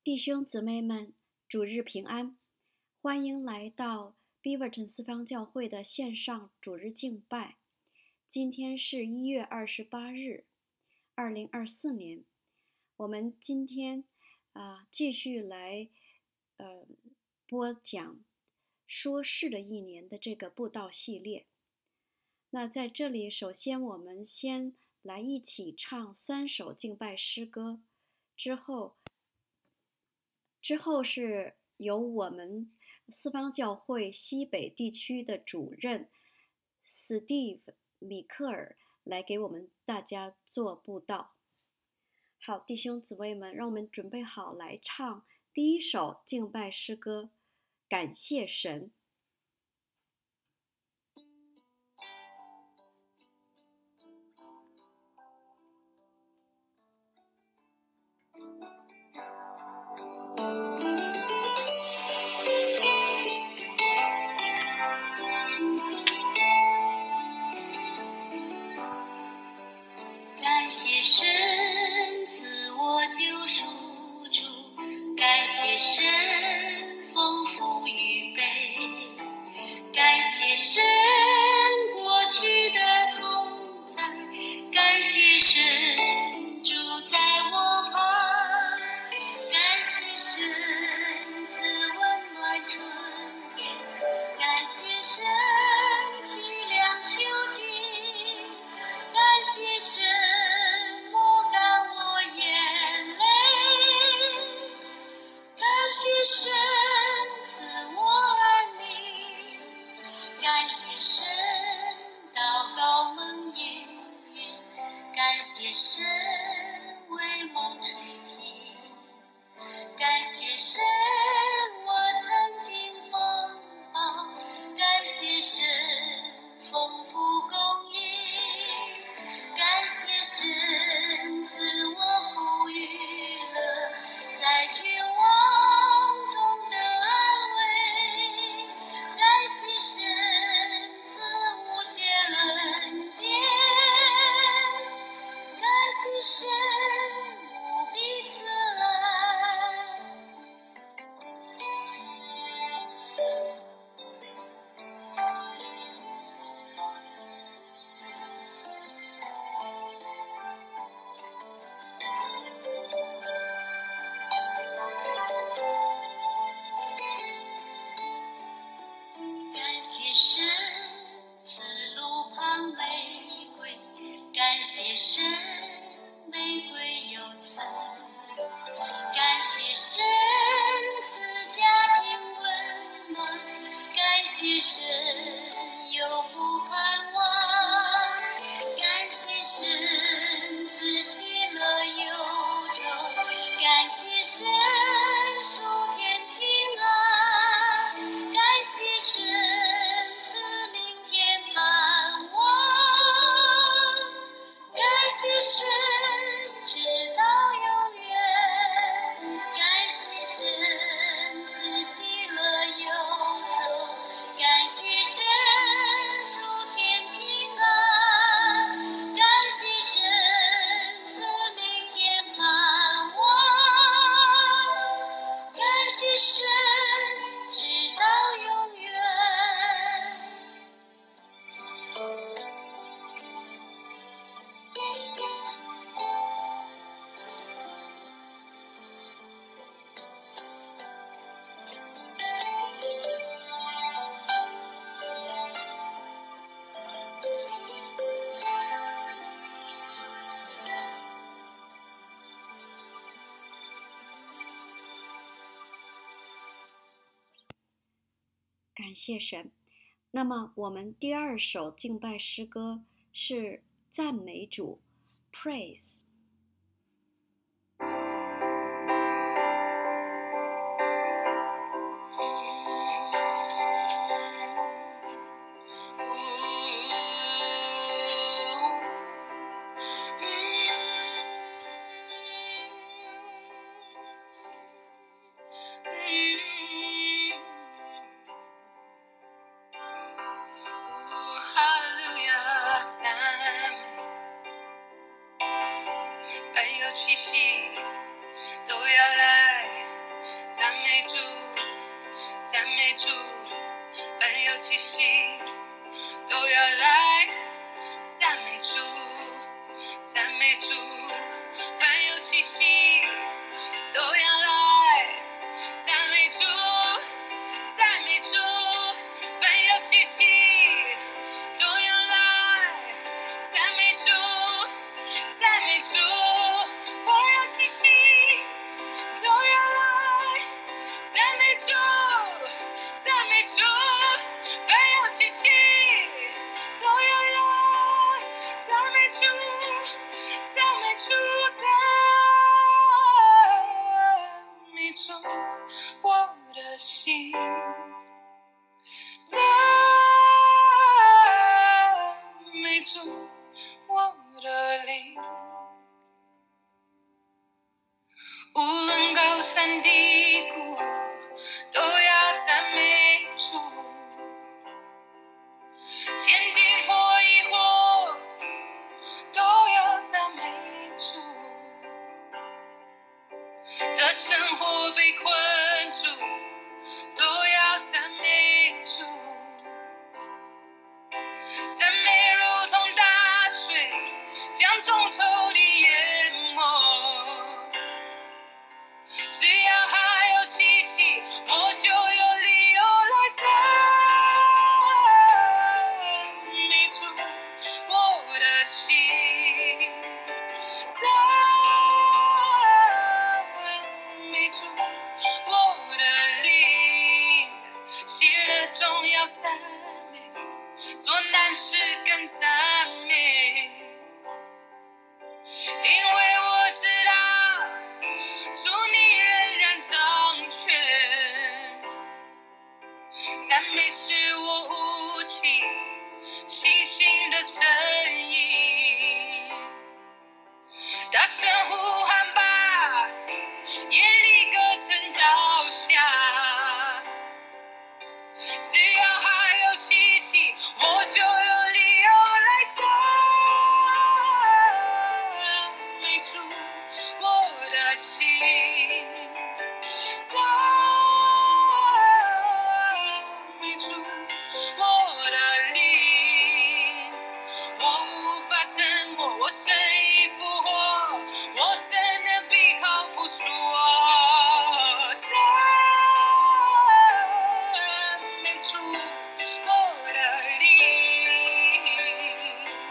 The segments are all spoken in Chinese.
弟兄姊妹们，主日平安！欢迎来到 Beaverton 四方教会的线上主日敬拜。今天是1月28日，2024年。我们今天继续来播讲说是的一年的这个布道系列。那在这里，首先我们先来一起唱3首敬拜诗歌，之后是由我们四方教会西北地区的主任 Steve 米克尔来给我们大家做布道。好，弟兄姊妹们，让我们准备好来唱第1首敬拜诗歌，感谢神。 感谢神赐我救赎主，感谢神丰富预备，感谢神过去的同在，感谢神住在我旁，感谢神赐温暖春天，感谢神凄凉秋季，感谢神抹干我眼泪，感谢神赐我安宁，感谢神祷告蒙应，感谢神为梦垂听，感谢神我曾经风暴，感谢神丰富供应，感谢神赐我苦与乐，在绝望中的安慰，感谢神赐无限恩典，感谢神无比慈爱。感谢神赐路旁玫瑰，感谢神玫瑰有刺，感谢神赐家庭温暖，感谢神有福盼望，感谢神赐喜乐忧愁，感谢神属天平安，感谢神赐明天盼望，感谢神直到永远，感谢神赐喜乐忧愁，感谢神属天平安，感谢神赐明天盼望，感谢神直到永远。 感谢神。那么我们第2首敬拜诗歌是赞美主 Praise。 凡有气息都要来气息都要来赞美主，赞美主，凡有气息都要来赞美主，赞美主，凡有气息都要来赞美主，赞美主，凡有气息都要来赞美主，赞美主，凡有气息都要来赞美主，赞美主，赞美主，我的心赞美主，我的灵，无论高山低谷都要赞美主，坚定或疑惑都要赞美主，的生活被困住都要赞美主，赞美如同大水将众仇敌淹没，只要还有气息我就有理由来赞美主，我的心赞美主，我的灵喜乐中要赞美，做难事更赞美，因为我知道主你仍然掌权，赞美是我武器，信心的声音，大声呼喊吧，耶利哥城倒下，只要还有气息我就有理由来赞美主，我的心赞美主，我的灵，我无法沉默，我生意复活，我怎能闭口不说赞美主，我的灵，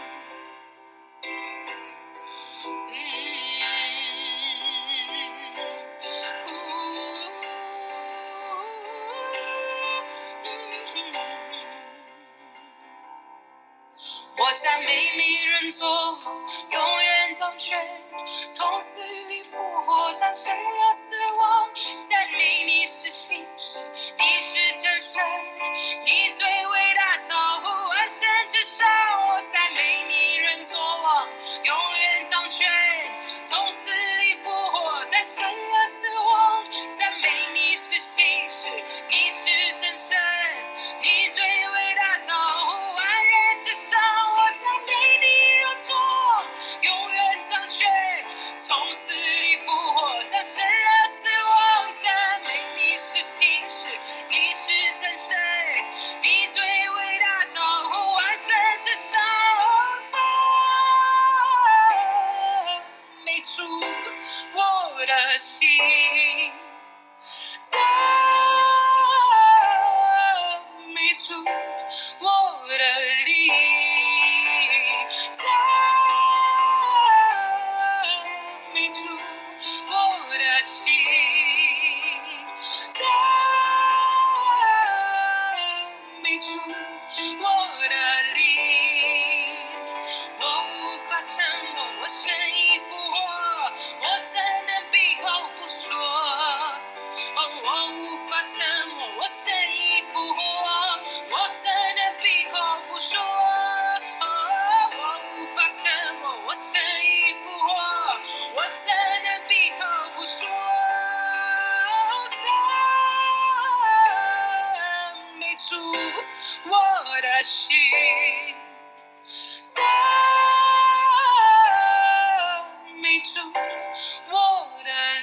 我赞美你人作永远掌权，从死里复活，战胜了死亡，赞美你是信实，你是真神，你最伟大，超乎万神之上，我赞美你人作王，永远掌权，从死里复活，战胜了死亡，赞美你是信实，你是真神，你最伟大，超乎万人之上，我赞美你人作王，永远掌权，从死里复活，战胜了死亡，赞美你是信实，你是真神，你最伟大，超乎万神之上，赞美主，我的心赞美主，我的灵赞美主，我的心赞美主，我的灵，我无法沉默，我生意复活，我怎能闭口不说我无法沉默，我生意复活，我怎能闭口不说我无法沉默，我生意复活，我怎能闭口不说赞美主，我的心赞美主，我的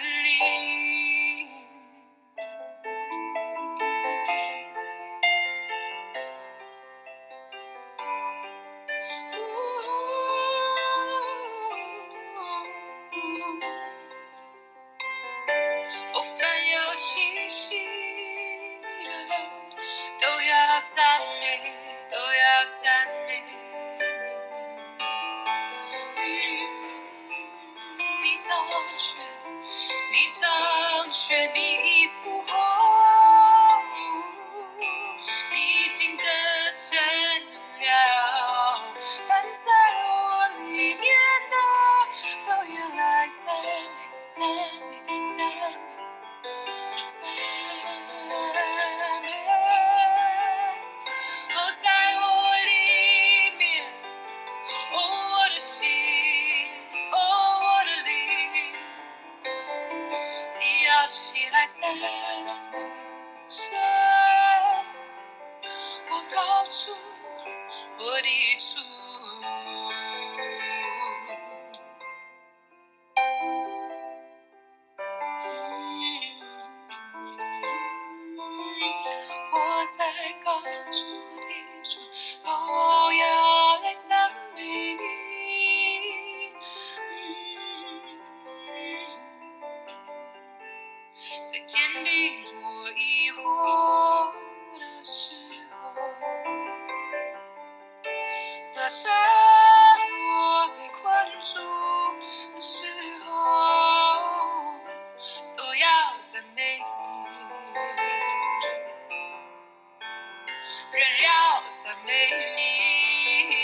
灵。 喜乐，都要赞美，都要赞美你。你掌权，你掌权，你已复活，你已经得胜了，但在我里面的都要来赞美，赞美，赞美，赞美，哦，在我里面，哦，我的心，哦，我的灵，你要起来赞美神，我高处，我的处。我在高处的处，都要来赞美你。在坚定我疑惑的时候，大山我被困住的时候，都要赞美你，仍要赞美你。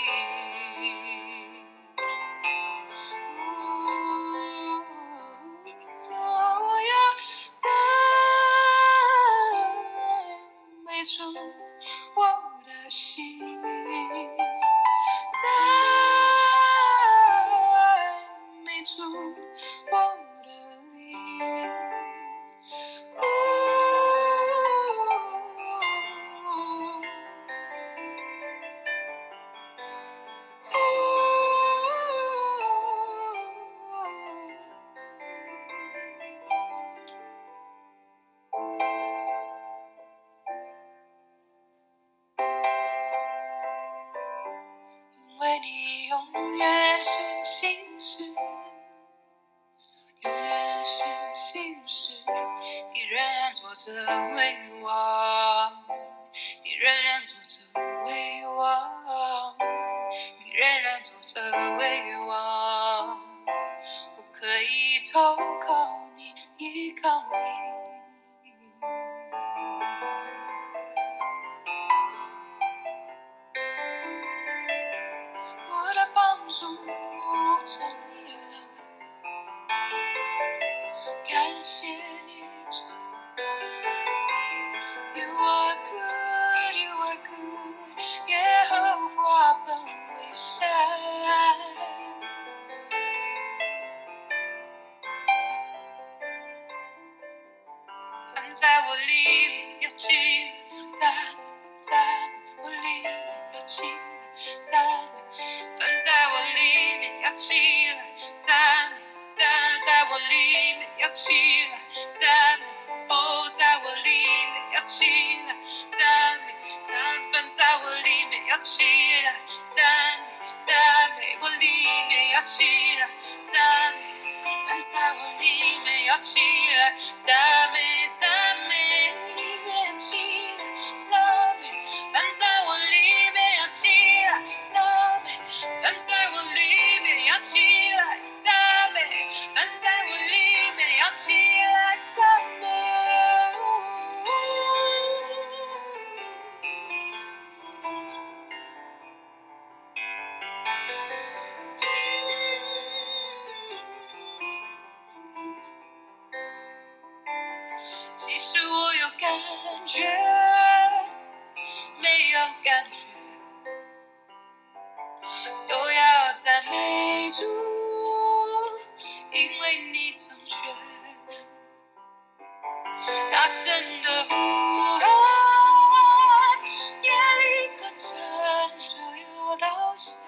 我要赞美主我的心，赞美主我的灵。因为你永远是信实，永远是信实，你仍然坐着为王，你仍然坐着为王，你仍然坐着为王，我可以投靠你，依靠你。我的帮助从你来，感谢你主。You are good, you are good， 耶和华本为善。凡在我里面要起赞美，赞美，我里面要起赞美，凡在我里面要起来赞美，在我里面要起来赞美，哦，在我里面要起来赞美，凡在我里面要起来赞美，赞美，我里面要起来赞美，凡在我里面要起来赞美，赞美，里面要起来赞美，凡在我里面要起来赞美，凡在我里面要起来赞美，凡在我里面要起来赞美。即使我有感觉，没有感觉，都要赞美主，因为你成全。大声的呼喊，夜里可曾就要倒下。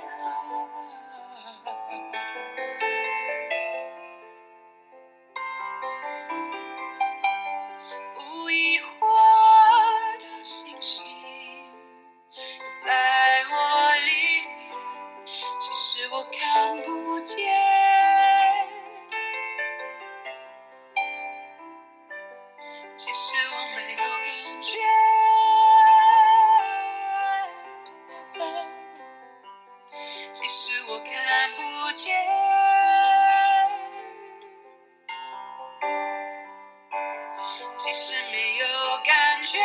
不疑惑的信心在我里面，其实我看不见， 其实我没有感觉，其实我看不见，其实没有感觉，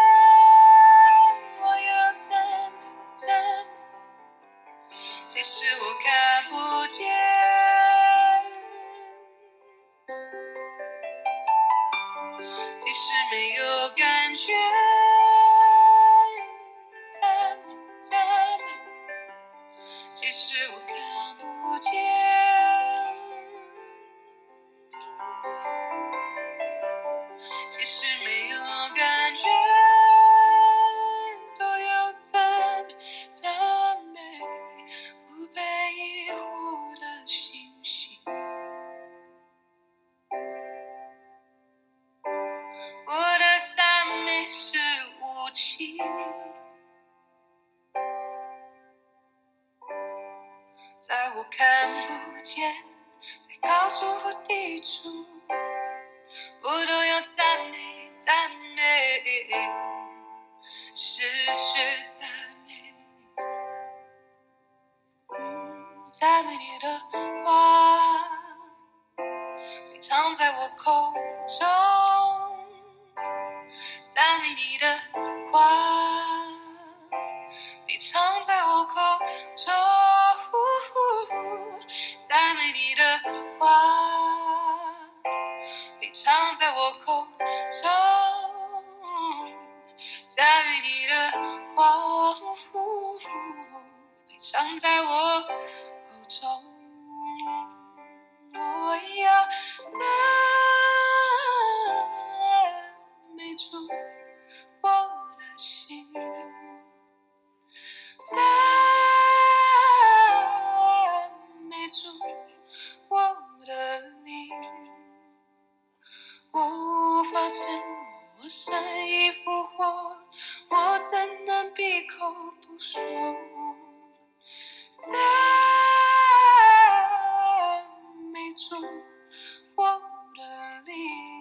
我又怎么，其实我看不见，其实没有感觉，怎么，其实我看不见，其实没有感觉，都有赞美不被依护的星星。我的赞美是武器，在我看不见在高处和低处，我都要赞美，时时赞美你，赞美你的话被藏在我口中，赞美你的话被藏在我口中，赞美你的话被藏在我口中，赞美你的话被藏在我口中，我要赞美主我的心，赞美主我的灵，我无法沉默，我生一复活，我怎能闭口不说，赞美主我的灵。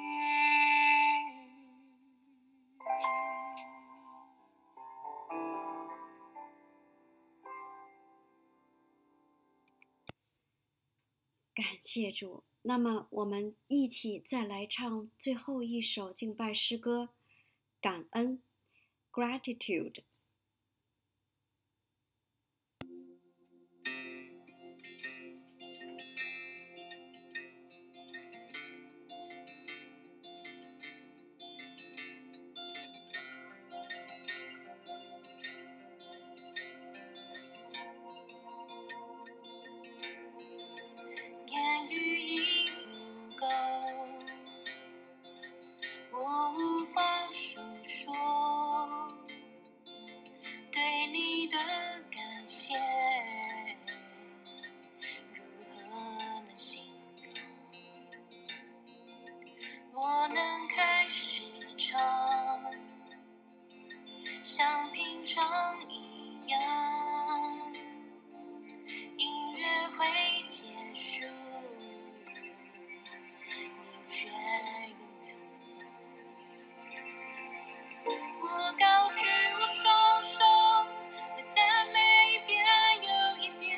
感谢主。那么我们一起再来唱最后一首敬拜诗歌，感恩 Gratitude。 言语已不够，我无法述说对你的感谢，如何能形容？我能开始唱，像平常一样，音乐会结束，你却永远不。我高举我双手，来赞美一遍又一遍，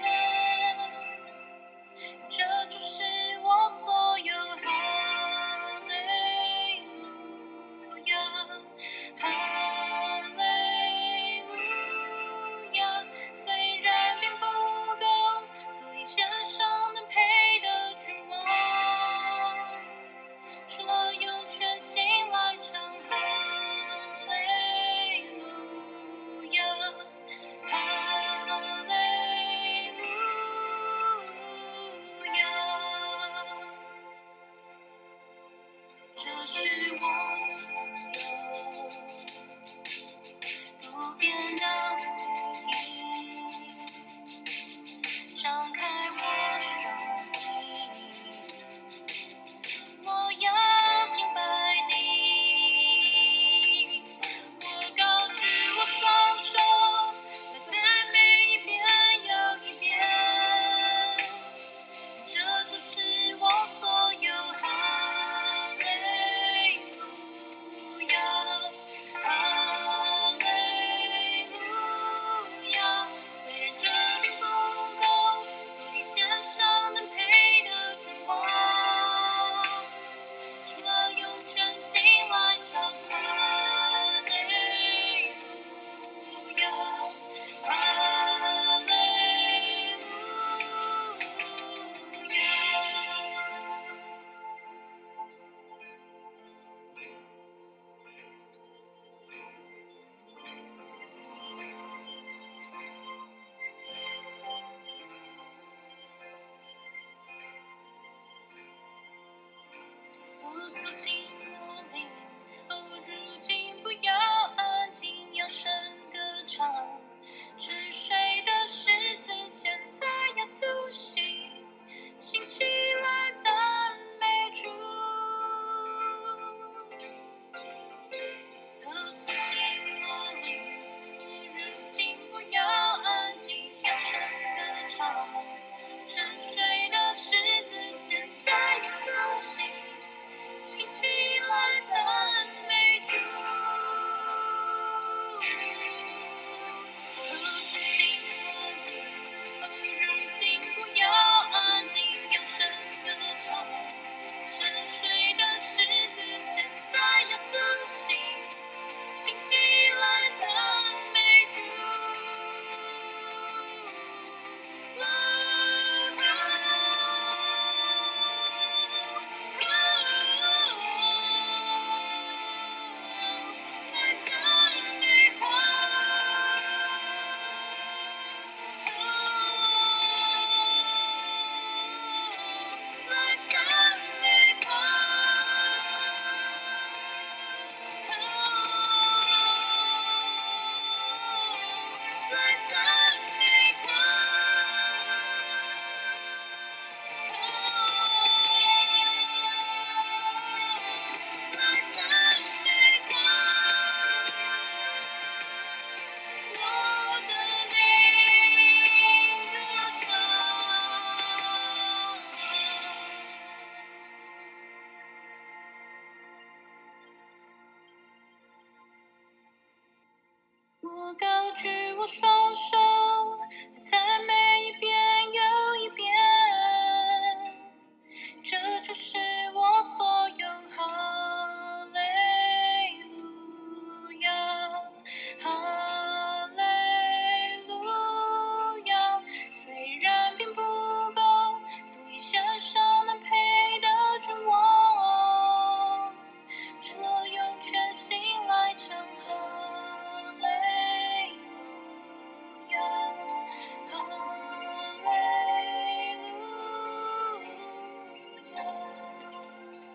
这就是我所有。哈利路亚，哈利路亚。虽然并不够，足以献上能配的君王，除了用全心来唱哈利路亚，哈利路亚。这是我仅有不变的回忆，张开我双臂，我要敬拜你，我高举我双手，来赞美一遍又一遍，这就是我所有。哈利路我高举我双手，来赞美一遍又一遍，这就是我所有。哈利路亚，哈利路亚。虽然并不够，足以献上能配得君王，除了用全心来唱哈利路亚，哈利路亚。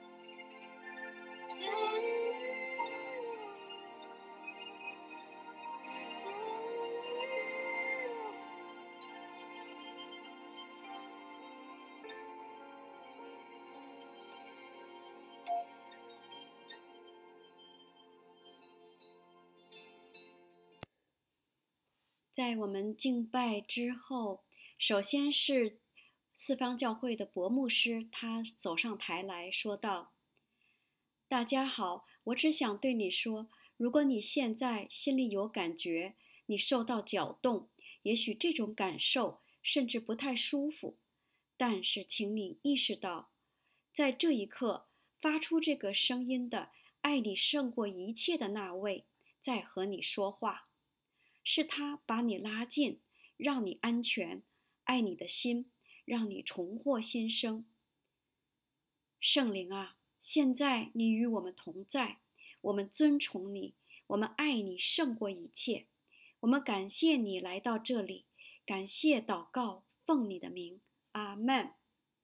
在我们敬拜之后，首先是四方教会的伯牧师，他走上台来说道：大家好，我只想对你说，如果你现在心里有感觉，你受到搅动，也许这种感受甚至不太舒服，但是请你意识到，在这一刻发出这个声音的爱你胜过一切的那位在和你说话，是他把你拉近，让你安全，爱你的心，让你重获新生。圣灵啊，现在你与我们同在，我们尊崇你，我们爱你胜过一切，我们感谢你来到这里，感谢祷告，奉你的名，阿们。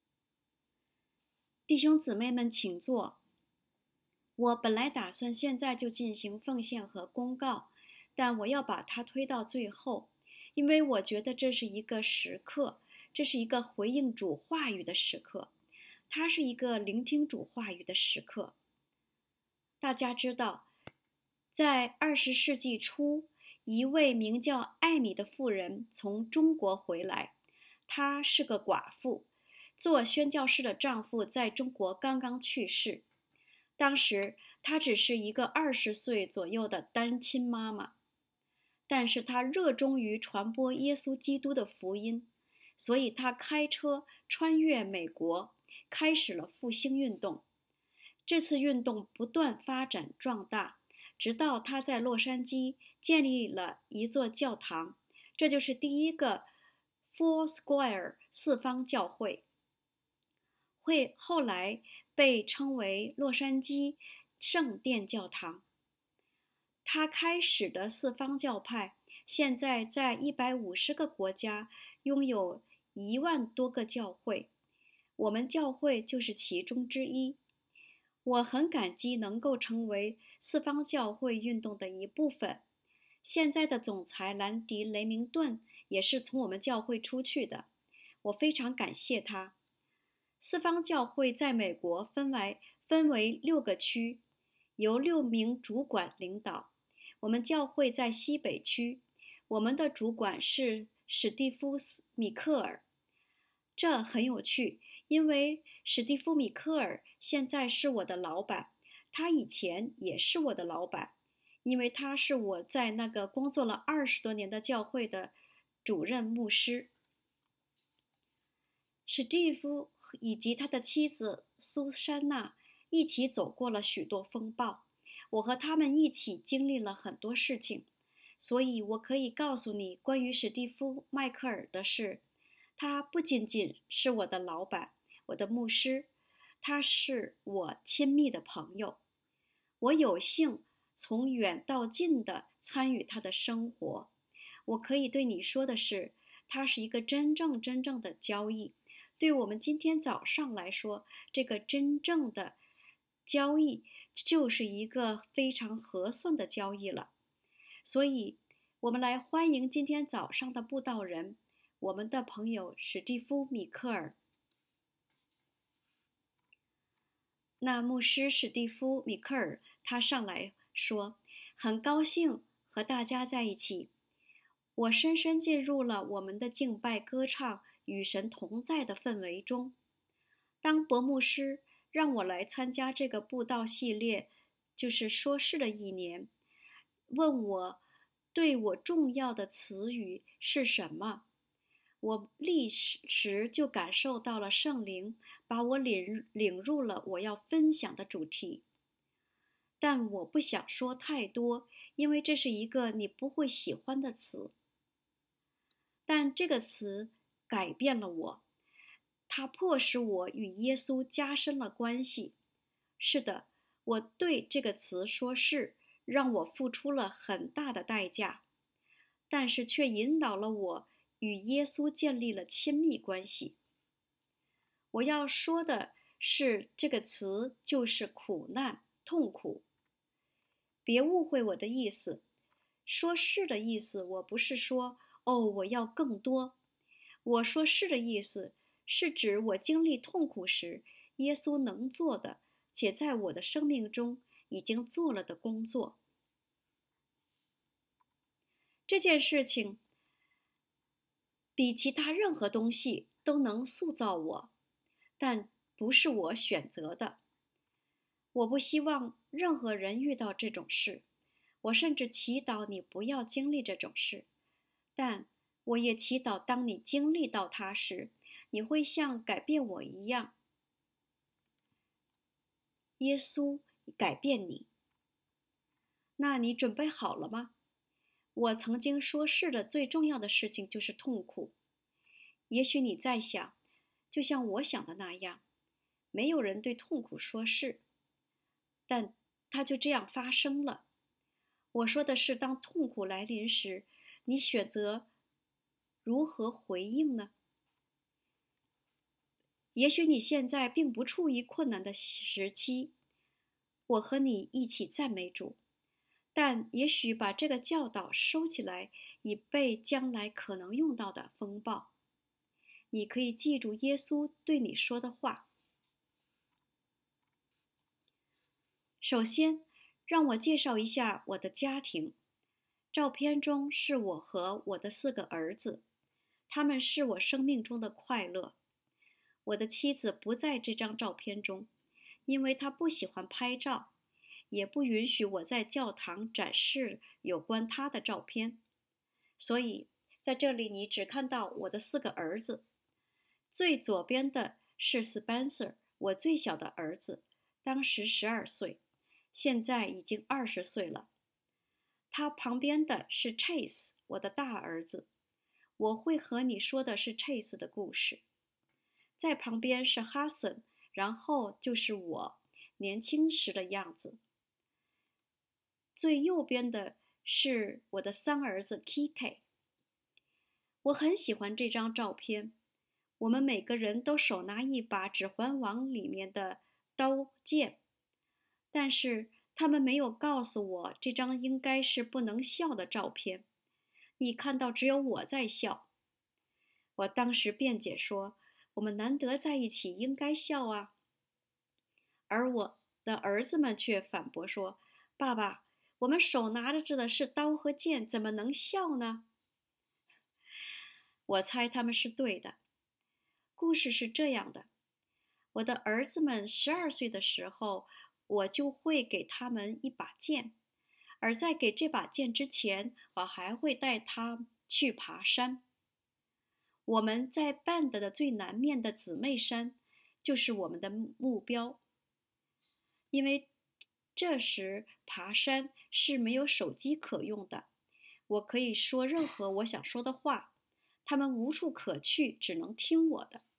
弟兄姊妹们请坐。我本来打算现在就进行奉献和公告，但我要把它推到最后，因为我觉得这是一个时刻，这是一个回应主话语的时刻，它是一个聆听主话语的时刻。大家知道，在20世纪初，一位名叫艾米的妇人从中国回来，她是个寡妇，做宣教士的丈夫在中国刚刚去世。当时她只是一个20岁左右的单亲妈妈，但是她热衷于传播耶稣基督的福音，所以她开车穿越美国，开始了复兴运动。这次运动不断发展壮大，直到她在洛杉矶建立了一座教堂，这就是第一个 Foursquare 四方教会，后来被称为洛杉矶圣殿教堂。他开始的四方教派现在在150个国家拥有1万多个教会，我们教会就是其中之一。我很感激能够成为四方教会运动的一部分。现在的总裁兰迪·雷明顿也是从我们教会出去的，我非常感谢他。四方教会在美国分为6个区，由6名主管领导。我们教会在西北区，我们的主管是史蒂夫·米克尔。这很有趣，因为史蒂夫·米克尔现在是我的老板，他以前也是我的老板，因为他是我在那个工作了20多年的教会的主任牧师。史蒂夫以及他的妻子苏珊娜一起走过了许多风暴，我和他们一起经历了很多事情，所以我可以告诉你关于史蒂夫·迈克尔的事。他不仅仅是我的老板，我的牧师，他是我亲密的朋友。我有幸从远到近地参与他的生活。我可以对你说的是，他是一个真正的交易。对我们今天早上来说，这个真正的交易就是一个非常合算的交易了。所以，我们来欢迎今天早上的布道人，我们的朋友史蒂夫·米克尔。那牧师史蒂夫·米克尔他上来说，很高兴和大家在一起。我深深进入了我们的敬拜歌唱与神同在的氛围中。当伯牧师让我来参加这个布道系列，就是说事的一年，问我对我重要的词语是什么。我立时就感受到了圣灵把我领入了我要分享的主题。但我不想说太多，因为这是一个你不会喜欢的词。但这个词改变了我，它迫使我与耶稣加深了关系。是的，我对这个词说是，让我付出了很大的代价，但是却引导了我与耶稣建立了亲密关系。我要说的是，这个词就是苦难、痛苦。别误会我的意思，说是的意思，我不是说我要更多。我说是的意思是指我经历痛苦时，耶稣能做的，且在我的生命中已经做了的工作。这件事情比其他任何东西都能塑造我，但不是我选择的。我不希望任何人遇到这种事，我甚至祈祷你不要经历这种事，但我也祈祷当你经历到它时，你会像改变我一样，耶稣改变你。那你准备好了吗？我曾经说是的最重要的事情就是痛苦。也许你在想，就像我想的那样，没有人对痛苦说是，但它就这样发生了。我说的是，当痛苦来临时，你选择如何回应呢？也许你现在并不处于困难的时期，我和你一起赞美主，但也许把这个教导收起来，以备将来可能用到的风暴。你可以记住耶稣对你说的话。首先，让我介绍一下我的家庭。照片中是我和我的4个儿子，他们是我生命中的快乐。我的妻子不在这张照片中，因为她不喜欢拍照，也不允许我在教堂展示有关她的照片。所以，在这里你只看到我的4个儿子。最左边的是 Spencer， 我最小的儿子，当时12岁，现在已经20岁了。他旁边的是 Chase， 我的大儿子。我会和你说的是 Chase 的故事。在旁边是 Hudson， 然后就是我年轻时的样子。最右边的是我的3儿子 KK。我很喜欢这张照片。我们每个人都手拿一把《指环王》里面的刀剑，但是他们没有告诉我这张应该是不能笑的照片。你看到只有我在笑。我当时辩解说，我们难得在一起，应该笑啊。而我的儿子们却反驳说，爸爸，我们手拿着的是刀和剑，怎么能笑呢？我猜他们是对的。故事是这样的，我的儿子们12岁的时候，我就会给他们一把剑，而在给这把剑之前，我还会带他去爬山。我们在 Bend 的最南面的姊妹山，就是我们的目标。因为这时爬山是没有手机可用的，我可以说任何我想说的话，他们无处可去，只能听我的。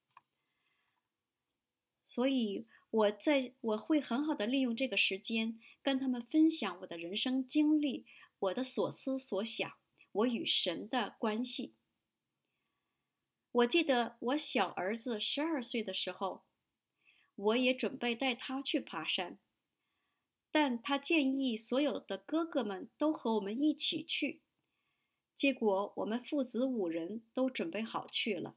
所以我会很好的利用这个时间，跟他们分享我的人生经历，我的所思所想，我与神的关系。我记得我小儿子12岁的时候，我也准备带他去爬山，但他建议所有的哥哥们都和我们一起去，结果我们父子5人都准备好去了。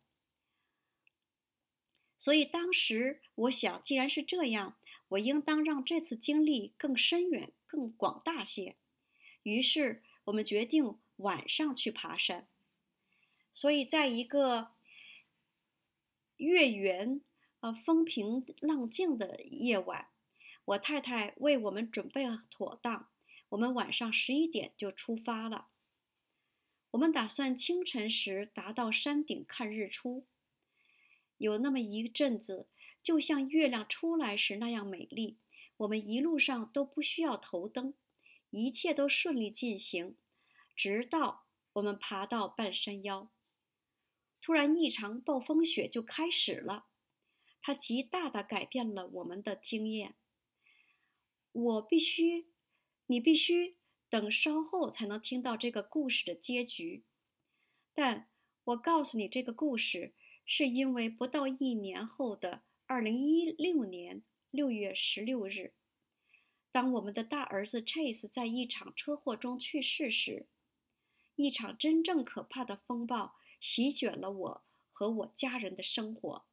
所以当时我想，既然是这样，我应当让这次经历更深远、更广大些。于是我们决定晚上去爬山。所以在一个月圆、风平浪静的夜晚，我太太为我们准备妥当，我们晚上11点就出发了。 我们打算清晨时达到山顶看日出。有那么一阵子，就像月亮出来时那样美丽。我们一路上都不需要头灯，一切都顺利进行，直到我们爬到半山腰。突然，一场暴风雪就开始了，它极大地改变了我们的经验。你必须等稍后才能听到这个故事的结局。但我告诉你这个故事，是因为不到1年后的2016年6月16日，当我们的大儿子 Chase 在一场车祸中去世时，一场真正可怕的风暴席卷了我和我家人的生活。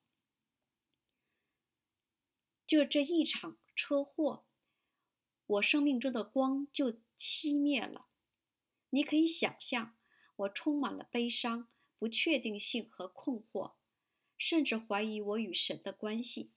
就这一场车祸，我生命中的光就熄灭了。你可以想象，我充满了悲伤、不确定性和困惑，甚至怀疑我与神的关系。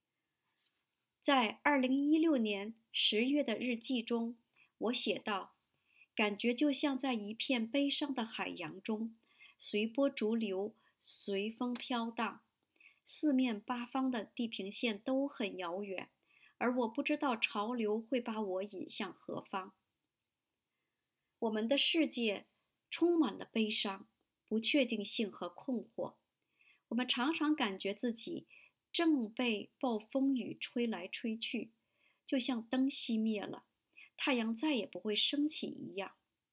在2016年10月的日记中，我写道：感觉就像在一片悲伤的海洋中，随波逐流，随风飘荡。四面八方的地平线都很遥远，而我不知道潮流会把我引向何方。我们的世界充满了悲伤、不确定性和困惑。我们常常感觉自己正被暴风雨吹来吹去，就像灯熄灭了，太阳再也不会升起一样。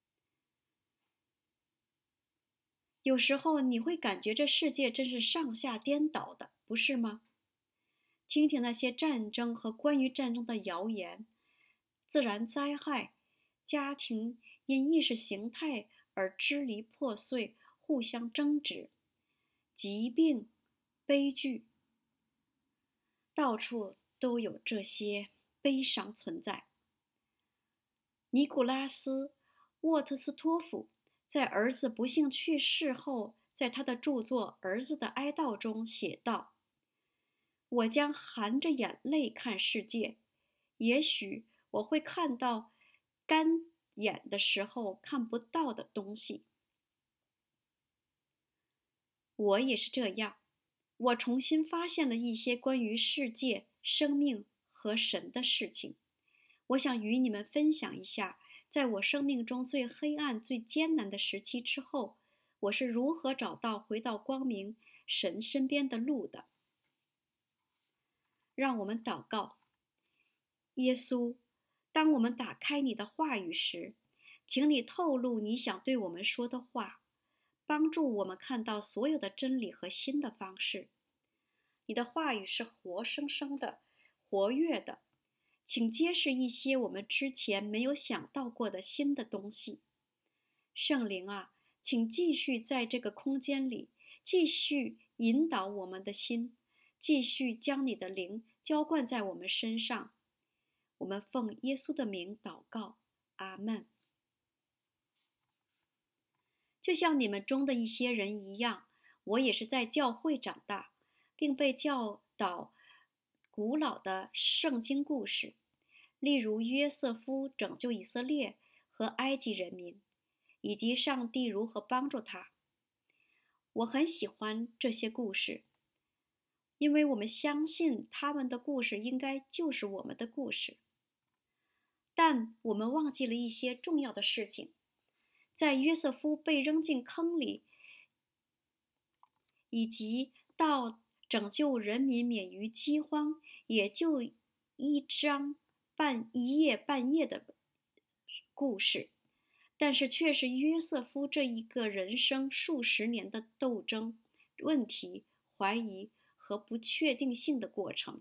有时候你会感觉这世界真是上下颠倒的，不是吗？听听那些战争和关于战争的谣言，自然灾害，家庭因意识形态而支离破碎，互相争执，疾病、悲剧，到处都有这些悲伤存在。尼古拉斯·沃特斯托夫在儿子不幸去世后，在他的著作《儿子的哀悼》中写道：我将含着眼泪看世界，也许我会看到干眼的时候看不到的东西。我也是这样，我重新发现了一些关于世界、生命和神的事情。我想与你们分享一下，在我生命中最黑暗、最艰难的时期之后，我是如何找到回到光明、神身边的路的。让我们祷告。耶稣，当我们打开你的话语时，请你透露你想对我们说的话，帮助我们看到所有的真理和新的方式。你的话语是活生生的、活跃的，请揭示一些我们之前没有想到过的新的东西。圣灵啊，请继续在这个空间里，继续引导我们的心，继续将你的灵浇灌在我们身上。我们奉耶稣的名祷告，阿们。就像你们中的一些人一样，我也是在教会长大，并被教导古老的圣经故事，例如约瑟夫拯救以色列和埃及人民，以及上帝如何帮助他。我很喜欢这些故事，因为我们相信他们的故事应该就是我们的故事。但我们忘记了一些重要的事情。在约瑟夫被扔进坑里，以及到拯救人民免于饥荒，也就一页半页的故事，但是却是约瑟夫这一个人生数十年的斗争、问题、怀疑和不确定性的过程。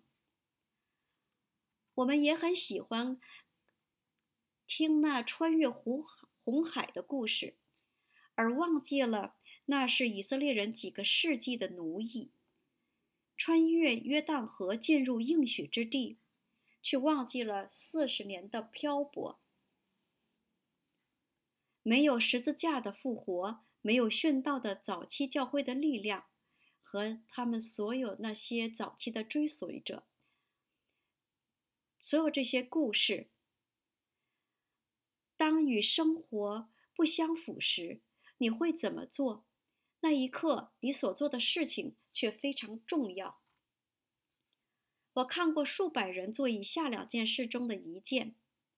我们也很喜欢听那穿越红海的故事，而忘记了那是以色列人几个世纪的奴役，穿越约旦河进入应许之地，却忘记了40年的漂泊。没有十字架的复活，没有殉道的早期教会的力量，和他们所有那些早期的追随者，所有这些故事，当与生活不相符时， 你会怎么做？那一刻，你所做的事情却非常重要。我看过数百人做以下2件事中的一件，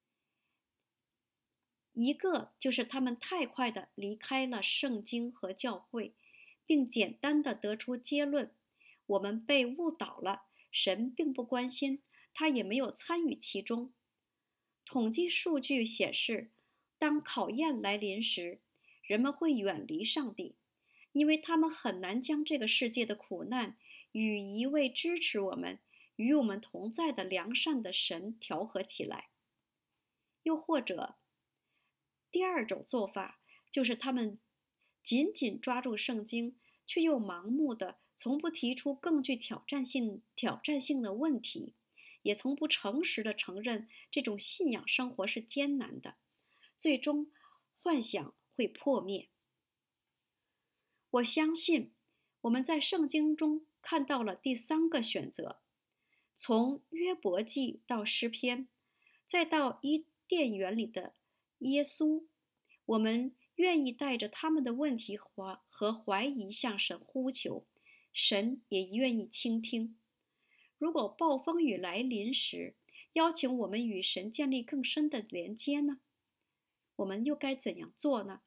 一个就是他们太快地离开了圣经和教会，并简单地得出结论：我们被误导了，神并不关心，他也没有参与其中。统计数据显示，当考验来临时，人们会远离上帝，因为他们很难将这个世界的苦难与一位支持我们、与我们同在的良善的神调和起来。又或者，第二种做法就是他们紧紧抓住圣经，却又盲目的从不提出更具挑战性的问题，也从不诚实的承认这种信仰生活是艰难的，最终幻想会破灭。我相信我们在圣经中看到了第3个选择，从约伯记到诗篇，再到伊甸园里的耶稣，我们愿意带着他们的问题和怀疑向神呼求，神也愿意倾听。如果暴风雨来临时，邀请我们与神建立更深的连接呢？我们又该怎样做呢？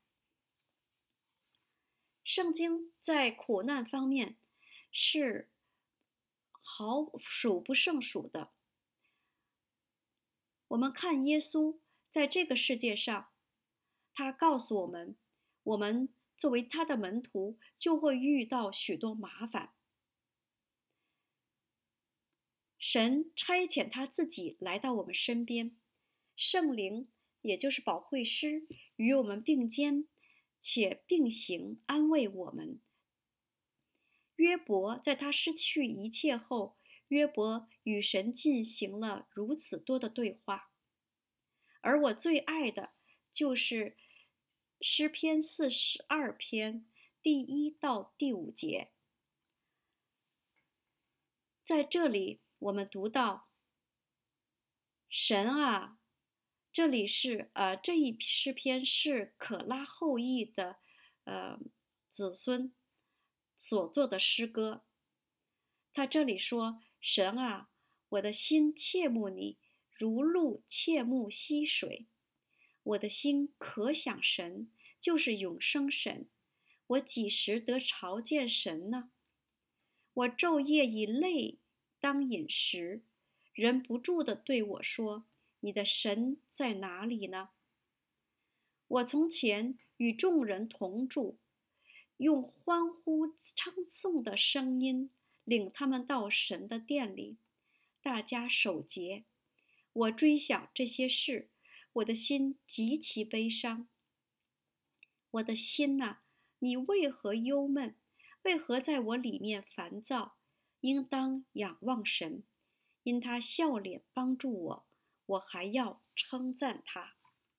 圣经在苦难方面是数不胜数的。我们看耶稣在这个世界上，他告诉我们，我们作为他的门徒就会遇到许多麻烦。神差遣他自己来到我们身边，圣灵也就是保惠师与我们并肩且并行，安慰我们。约伯在他失去一切后，约伯与神进行了如此多的对话。而我最爱的就是诗篇42篇第1到第5节。在这里我们读到，神啊，这里是这一诗篇是可拉后裔的子孙所做的诗歌。他这里说，神啊，我的心切慕你，如鹿切慕溪水。我的心可想神，就是永生神。我几时得朝见神呢？我昼夜以泪当饮食，忍不住地对我说，你的神在哪里呢？我从前与众人同住，用欢呼称颂的声音领他们到神的殿里，大家守节。我追想这些事，我的心极其悲伤。我的心哪，你为何忧闷？为何在我里面烦躁？应当仰望神，因他笑脸帮助我，我还要称赞他。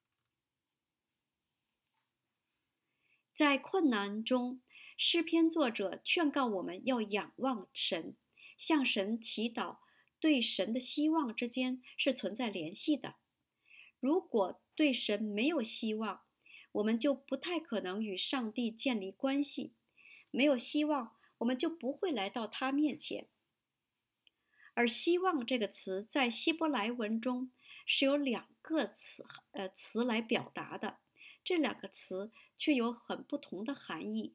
在困难中，诗篇作者劝告我们要仰望神，向神祈祷，对神的希望之间是存在联系的。如果对神没有希望，我们就不太可能与上帝建立关系。没有希望，我们就不会来到他面前。而希望这个词在希伯来文中是由2个词来表达的，这2个词却有很不同的含义。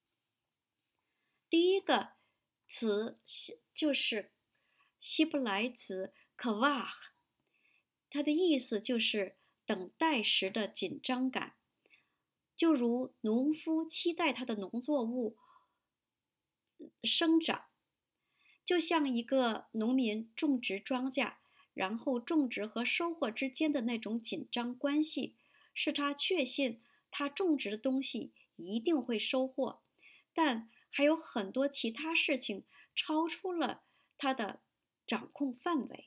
第一个词就是希伯来词 kavah， 它的意思就是等待时的紧张感，就如农夫期待他的农作物生长，就像一个农民种植庄稼，然后种植和收获之间的那种紧张关系，是他确信他种植的东西一定会收获，但还有很多其他事情超出了他的掌控范围。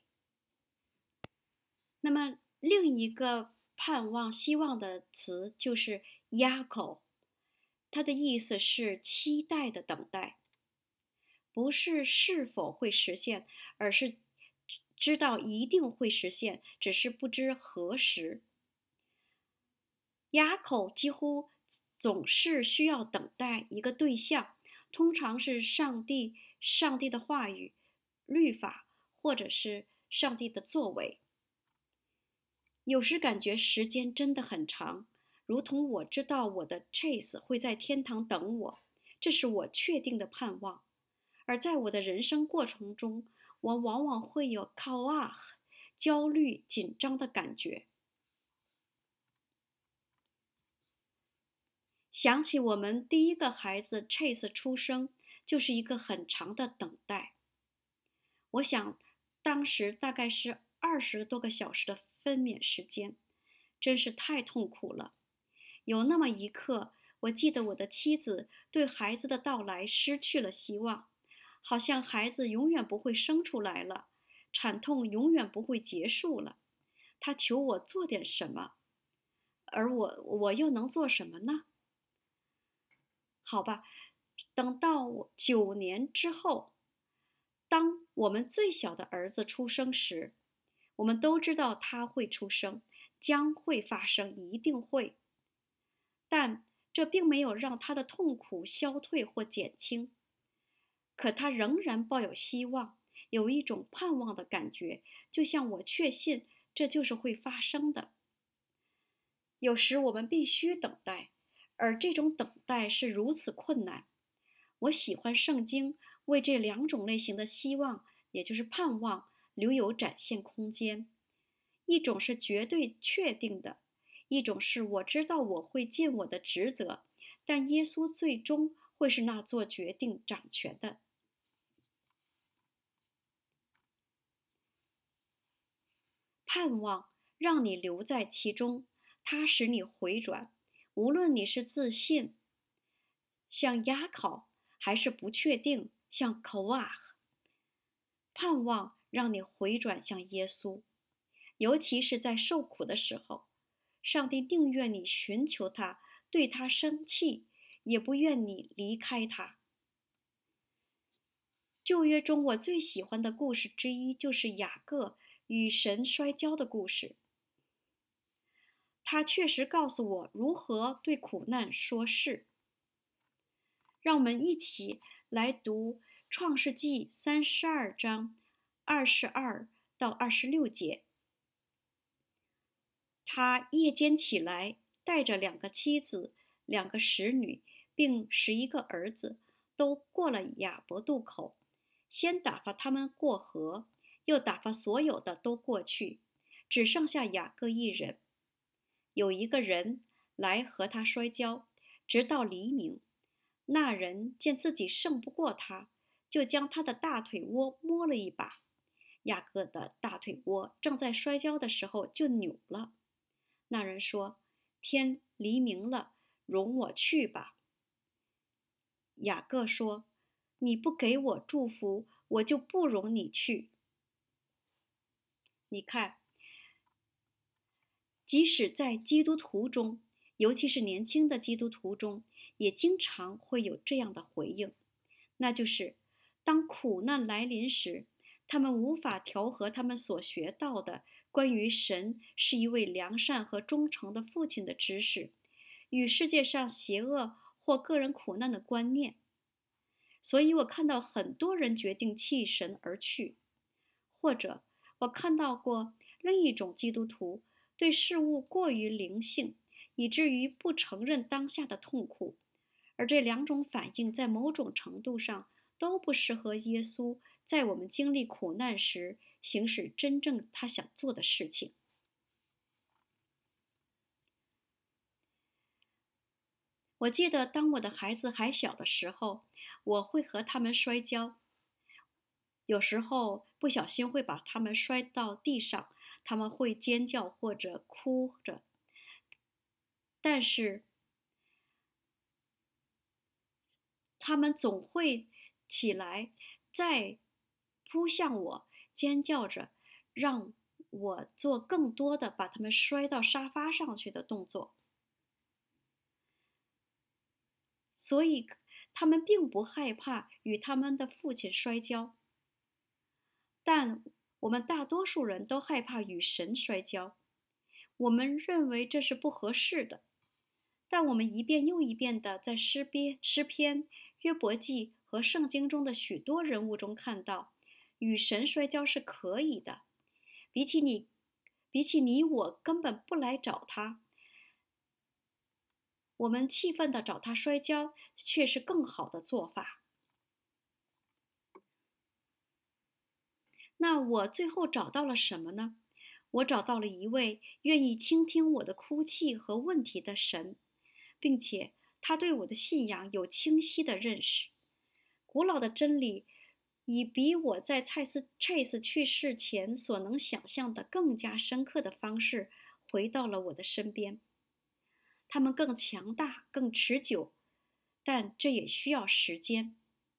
那么另一个盼望希望的词就是 Yaakov， 它的意思是期待的等待，不是是否会实现，而是知道一定会实现，只是不知何时。Yaakov几乎总是需要等待一个对象，通常是上帝的话语、律法，或者是上帝的作为。有时感觉时间真的很长，如同我知道我的 Chase 会在天堂等我，这是我确定的盼望。而在我的人生过程中，我往往会有 kawah 焦虑、紧张的感觉。想起我们第一个孩子 Chase 出生，就是一个很长的等待。我想，当时大概是20多个小时的分娩时间，真是太痛苦了。有那么一刻，我记得我的妻子对孩子的到来失去了希望，好像孩子永远不会生出来了，产痛永远不会结束了。她求我做点什么，而我又能做什么呢？好吧，等到9年之后，当我们最小的儿子出生时，我们都知道他会出生，将会发生，一定会。但这并没有让他的痛苦消退或减轻，可他仍然抱有希望，有一种盼望的感觉，就像我确信这就是会发生的。有时我们必须等待，而这种等待是如此困难。我喜欢圣经为这2种类型的希望，也就是盼望，留有展现空间。一种是绝对确定的，一种是我知道我会尽我的职责，但耶稣最终会是那做决定掌权的。盼望让你留在其中，它使你回转，无论你是自信，像压考，还是不确定，像 kawah。盼望让你回转向耶稣，尤其是在受苦的时候，上帝宁愿你寻求他，对他生气，也不愿你离开他。旧约中我最喜欢的故事之一就是雅各与神摔跤的故事。他确实告诉我如何对苦难说是。让我们一起来读创世纪32章22到26节。他夜间起来，带着2个妻子、2个使女，并11个儿子，都过了雅博渡口，先打发他们过河，又打发所有的都过去，只剩下雅各一人。有一个人来和他摔跤，直到黎明。那人见自己胜不过他，就将他的大腿窝摸了一把。雅各的大腿窝正在摔跤的时候就扭了。那人说：“天黎明了，容我去吧。”雅各说：“你不给我祝福，我就不容你去。”你看，即使在基督徒中，尤其是年轻的基督徒中，也经常会有这样的回应，那就是当苦难来临时，他们无法调和他们所学到的关于神是一位良善和忠诚的父亲的知识，与世界上邪恶或个人苦难的观念。所以我看到很多人决定弃神而去，或者我看到过另一种基督徒对事物过于灵性，以至于不承认当下的痛苦，而这2种反应在某种程度上都不适合耶稣在我们经历苦难时行使真正他想做的事情。我记得当我的孩子还小的时候，我会和他们摔跤，有时候不小心会把他们摔到地上，他们会尖叫或者哭着，但是他们总会起来，再扑向我，尖叫着，让我做更多的把他们摔到沙发上去的动作。所以他们并不害怕与他们的父亲摔跤，但我们大多数人都害怕与神摔跤，我们认为这是不合适的。 但我们一遍又一遍地在诗篇、约伯记和圣经中的许多人物中看到，与神摔跤是可以的。比起你我根本不来找他，我们气愤地找他摔跤，却是更好的做法。那我最后找到了什么呢？我找到了一位愿意倾听我的哭泣和问题的神，并且他对我的信仰有清晰的认识。古老的真理以比我在Chase 去世前所能想象的更加深刻的方式回到了我的身边。它们更强大、更持久，但这也需要时间。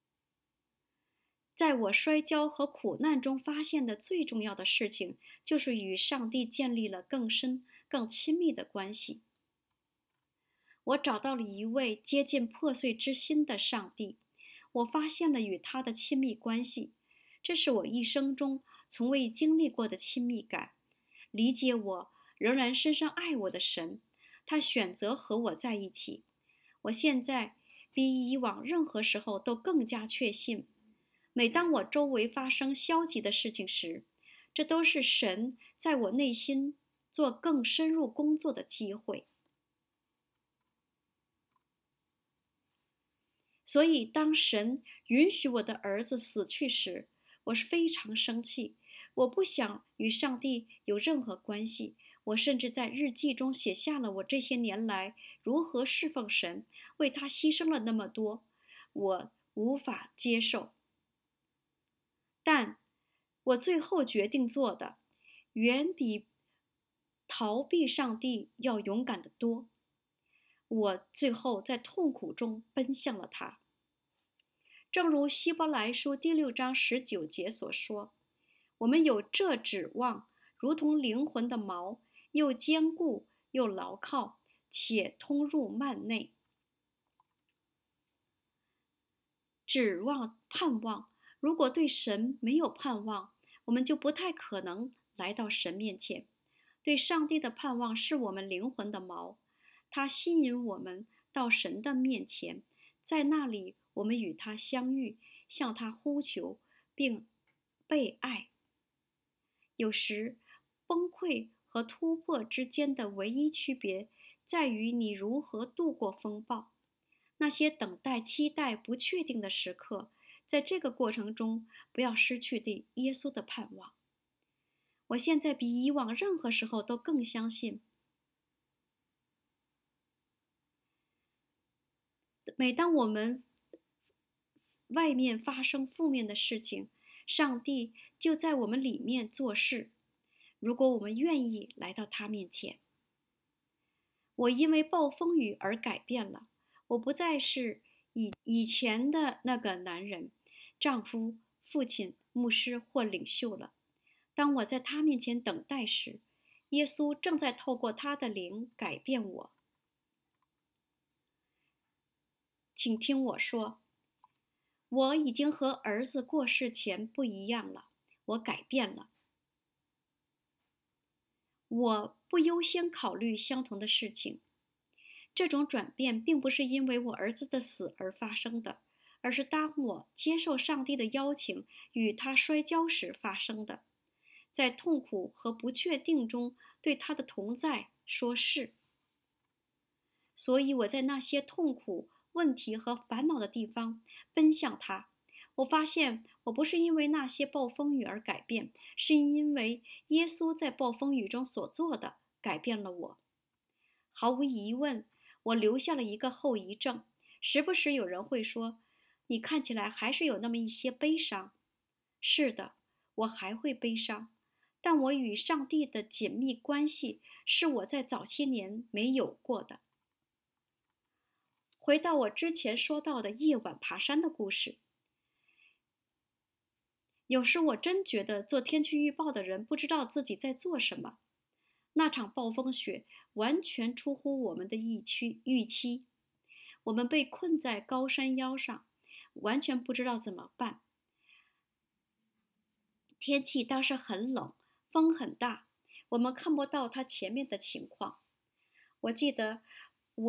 在我摔跤和苦难中发现的最重要的事情，就是与上帝建立了更深、更亲密的关系。我找到了一位接近破碎之心的上帝，我发现了与他的亲密关系，这是我一生中从未经历过的亲密感。理解我，仍然深深爱我的神，他选择和我在一起。我现在比以往任何时候都更加确信，每当我周围发生消极的事情时，这都是神在我内心做更深入工作的机会。所以当神允许我的儿子死去时，我是非常生气。我不想与上帝有任何关系。我甚至在日记中写下了我这些年来如何侍奉神，为他牺牲了那么多。我无法接受。但我最后决定做的，远比逃避上帝要勇敢得多。我最后在痛苦中奔向了他。正如希伯来书第6章19节所说，我们有这指望，如同灵魂的锚，又坚固又牢靠，且通入幔内。指望、盼望，如果对神没有盼望，我们就不太可能来到神面前。对上帝的盼望是我们灵魂的锚，它吸引我们到神的面前，在那里我们与他相遇，向他呼求，并被爱。有时，崩溃和突破之间的唯一区别在于你如何度过风暴。那些等待、期待、不确定的时刻，在这个过程中，不要失去对耶稣的盼望。我现在比以往任何时候都更相信，每当我们外面发生负面的事情，上帝就在我们里面做事。如果我们愿意来到他面前，我因为暴风雨而改变了。我不再是以前的那个男人、丈夫、父亲、牧师或领袖了。当我在他面前等待时，耶稣正在透过他的灵改变我。请听我说，我已经和儿子过世前不一样了，我改变了。我不优先考虑相同的事情。这种转变并不是因为我儿子的死而发生的，而是当我接受上帝的邀请与他摔跤时发生的。在痛苦和不确定中对他的同在说是。所以我在那些痛苦、问题和烦恼的地方奔向他。我发现我不是因为那些暴风雨而改变，是因为耶稣在暴风雨中所做的改变了我。毫无疑问，我留下了一个后遗症。时不时有人会说，你看起来还是有那么一些悲伤。是的，我还会悲伤，但我与上帝的紧密关系是我在早些年没有过的。回到我之前说到的夜晚爬山的故事，有时我真觉得做天气预报的人不知道自己在做什么。那场暴风雪完全出乎我们的预期，我们被困在高山腰上，完全不知道怎么办。天气当时很冷，风很大，我们看不到它前面的情况。我记得我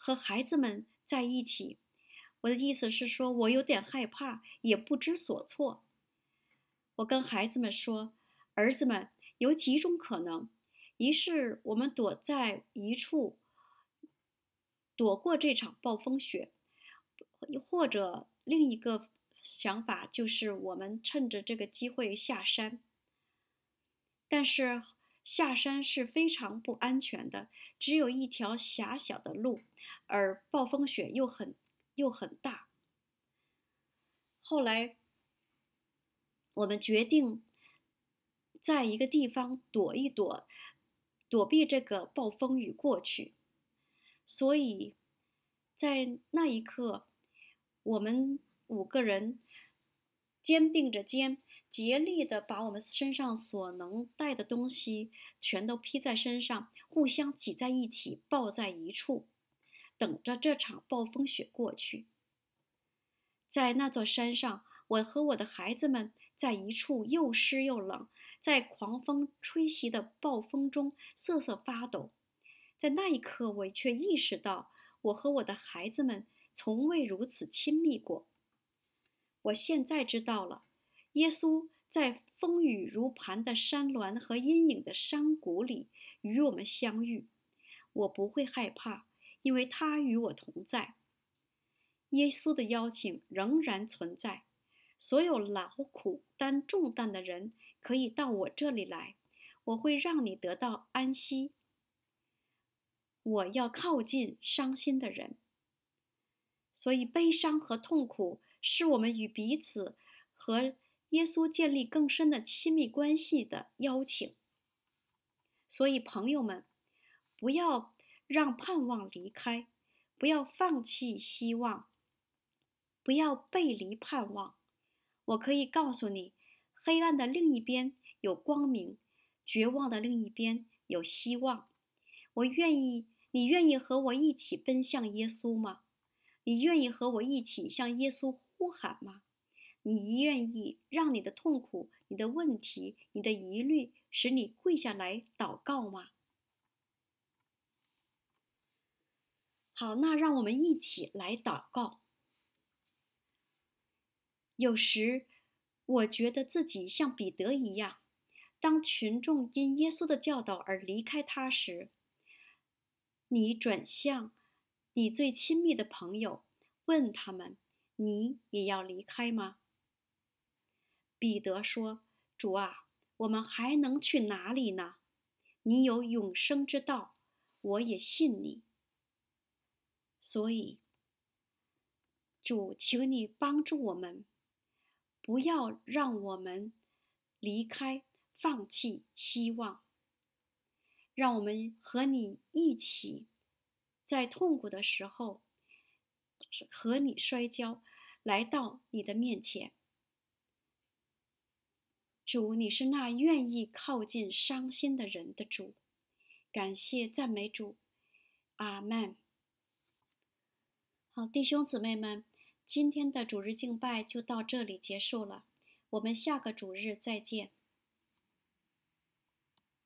和孩子们在一起。我的意思是说，我有点害怕，也不知所措。我跟孩子们说：儿子们，有几种可能，一是我们躲在一处，躲过这场暴风雪，或者另一个想法就是我们趁着这个机会下山。但是下山是非常不安全的，只有一条狭小的路，而暴风雪又很大。后来我们决定在一个地方躲一躲，躲避这个暴风雨过去。所以在那一刻，我们5个人肩并着肩，竭力地把我们身上所能带的东西全都披在身上，互相挤在一起，抱在一处，等着这场暴风雪过去。在那座山上，我和我的孩子们在一处又湿又冷，在狂风吹袭的暴风中瑟瑟发抖。在那一刻，我却意识到，我和我的孩子们从未如此亲密过。我现在知道了，耶稣在风雨如磐的山峦和阴影的山谷里与我们相遇。我不会害怕，因为他与我同在。耶稣的邀请仍然存在，所有劳苦担重担的人可以到我这里来，我会让你得到安息。我要靠近伤心的人。所以悲伤和痛苦是我们与彼此和耶稣建立更深的亲密关系的邀请。所以朋友们，不要让盼望离开，不要放弃希望，不要背离盼望。我可以告诉你，黑暗的另一边有光明，绝望的另一边有希望。你愿意和我一起奔向耶稣吗？你愿意和我一起向耶稣呼喊吗？你愿意让你的痛苦、你的问题、你的疑虑使你跪下来祷告吗？好，那让我们一起来祷告。有时我觉得自己像彼得一样，当群众因耶稣的教导而离开他时，你转向你最亲密的朋友，问他们：你也要离开吗？彼得说：主啊，我们还能去哪里呢？你有永生之道，我也信你。所以，主，求你帮助我们，不要让我们离开、放弃希望。让我们和你一起，在痛苦的时候，和你摔跤，来到你的面前。主，你是那愿意靠近伤心的人的主。感谢赞美主，阿们。好，弟兄姊妹们，今天的主日敬拜就到这里结束了，我们下个主日再见。